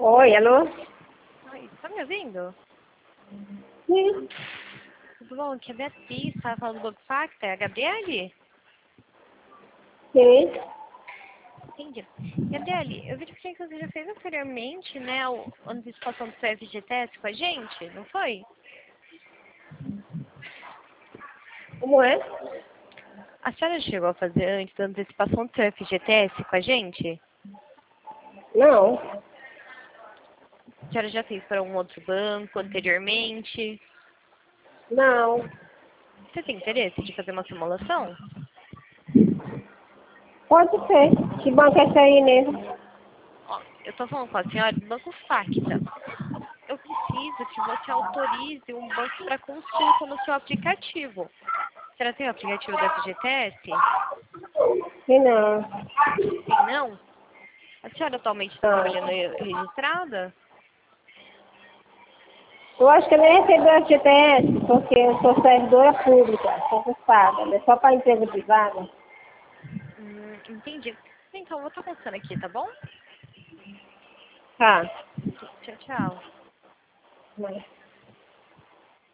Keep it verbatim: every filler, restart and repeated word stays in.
Oi, alô? Oi, tá me ouvindo? Sim. Tudo bom? Aqui é a Beatriz, tá falando do Banco Facta, é a Gabriele? Sim. Entendi. Gabriele, eu vi que você já fez anteriormente, né, a antecipação do seu F G T S com a gente, não foi? Como é? A senhora chegou a fazer antes a antecipação do seu F G T S com a gente? Não. A senhora já fez para um outro banco anteriormente? Não. Você tem interesse de fazer uma simulação? Pode ser. Que banco é esse aí mesmo? Ó, eu tô falando com a senhora do Banco Facta. Eu preciso que você autorize um banco para consulta no seu aplicativo. Você já tem o aplicativo do F G T S? Sim, não. Sim, não? A senhora atualmente está Não. trabalhando registrada? Eu acho que eu nem recebi o F G T S, porque eu sou servidora pública, concursada, é só para empresa privada. Hum, entendi. Então, eu vou estar passando aqui, tá bom? Tá. Tchau, tchau. Mas...